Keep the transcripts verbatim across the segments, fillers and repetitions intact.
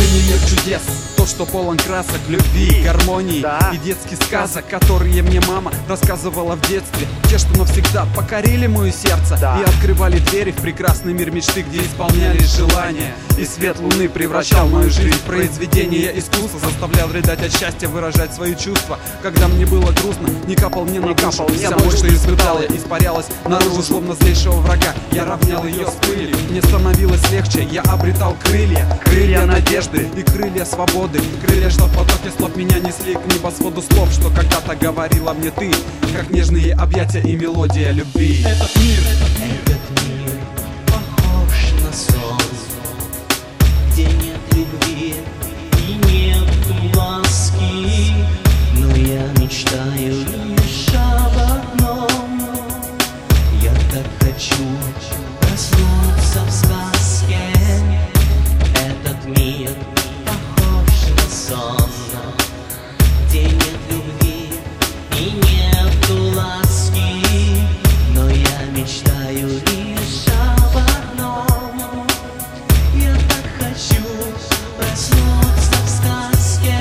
не мир чудес, тот, что полон красок, любви, гармонии, да, и детских сказок, которые мне мама рассказывала в детстве. Те, что навсегда покорили мое сердце, да, и открывали двери в прекрасный мир мечты, где исполнялись желания. И свет луны превращал мою жизнь в произведение искусства, заставлял рыдать от счастья, выражать свои чувства. Когда мне было грустно, не капал мне на душу, вся боль, что испытал я, испарялась наружу, словно злейшего врага. Я равнял ее с пылью, мне становилось легче, я обретал крылья, крылья надежды и крылья свободы, крылья, что в потоке слов меня несли к небосводу слов, что когда-то говорила мне ты, как нежные объятия и мелодия любви. Этот мир, этот мир, этот мир похож на сон, где нет любви и нет ласки, но я мечтаю лишь об одном. Я так хочу проснуться в сказке. Этот мир похож на сон, где нет любви и нет ласки, но я мечтаю лишь об одном. Я так хочу проснуться в сказке.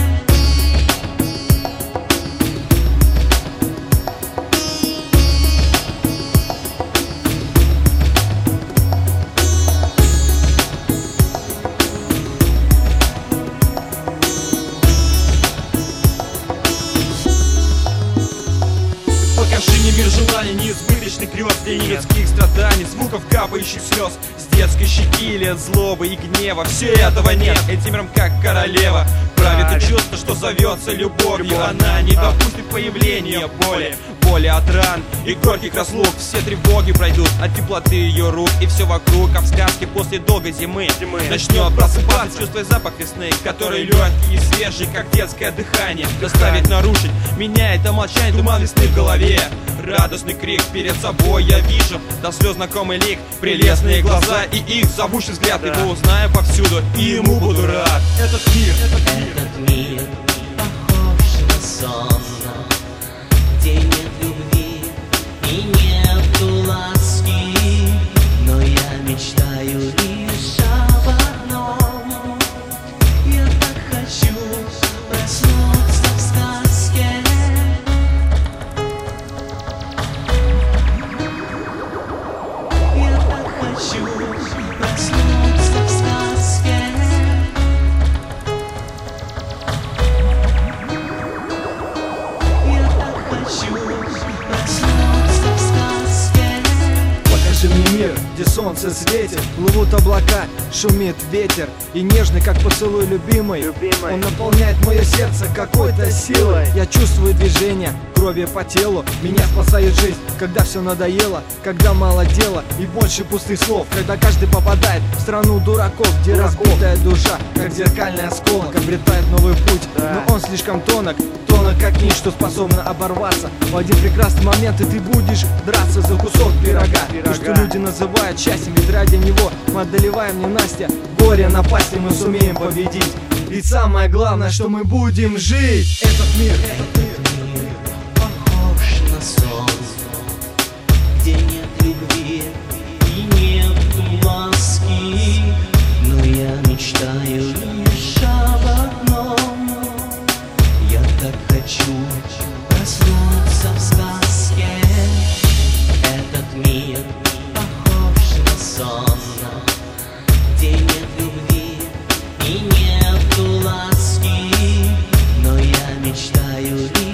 покажи мне мир желаний, неизбыточных грез, где нет людских страданий, звуков капающих слез, с детской щеки лет злобы и гнева. Все этого нет, этим миром как королева правит и чувство, что зовется любовью. Она не допустит появления боли, боли от ран и горьких разлук. Все тревоги пройдут от теплоты ее рук, и все вокруг, как в сказке после долгой зимы, начнет просыпаться, чувствуя запах весны, который легкий и свежий, как детское дыхание, заставит нарушить меня это молчание, туман весны в голове. Радостный крик перед собой я вижу, до слез знакомый лик, прелестные глаза и их зовущий взгляд. Его узнаю повсюду и ему буду рад. Этот мир, этот мир, этот мир похож на сон, где нет любви и нет ласки, но я мечтаю лишь об одном. Я так хочу проснуться в сказке. Я так хочу проснуться в сказке. Я так хочу проснуться в сказке. Покажи мне мир, где солнце светит, плывут облака, шумит ветер, и нежный, как поцелуй любимый, любимый. Он наполняет мое сердце какой-то силой. Я чувствую движение крови по телу, меня спасает жизнь, когда все надоело, когда мало дела и больше пустых слов, когда каждый попадает в страну дураков, где дураков. Разбитая душа, как зеркальный осколок, обретает новый путь, да. Но он слишком тонок, тонок как нить, что способна оборваться в один прекрасный момент, и ты будешь драться за кусок пирога, пирога. То, что люди называют счастьем, ведь ради него мы одолеваем ненастья, горе напасти мы сумеем победить, ведь самое главное, что мы будем жить. Этот мир, этот мир похож на сон, где нет любви и нет ласки, но я мечтаю лишь об одном. Я так хочу проснуться в сказке. Этот мир похож на сон, где нет любви и нет ласки, но я мечтаю лишь